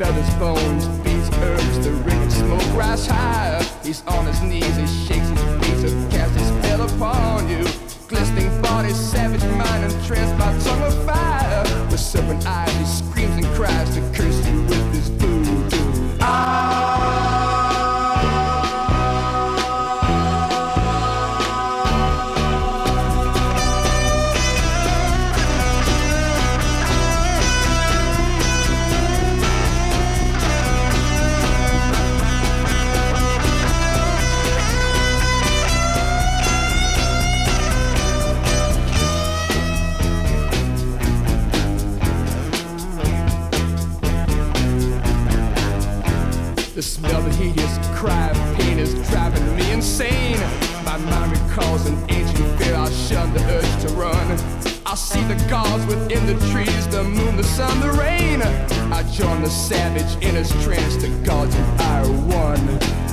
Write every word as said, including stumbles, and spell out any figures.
feathers, bones, beats, herbs, the ring of smoke rise higher. He's on his knees, he shakes his feet to cast his spell upon you. Glistening body, savage mind, entranced by tongue of fire. With serpent eyes, he screams and cries to curse you with his voodoo. Ah! The smell, the hideous cry of pain is driving me insane. My mind recalls an ancient fear, I shun the urge to run. I see the gods within the trees, the moon, the sun, the rain. I join the savage in his trance, the gods and I are one.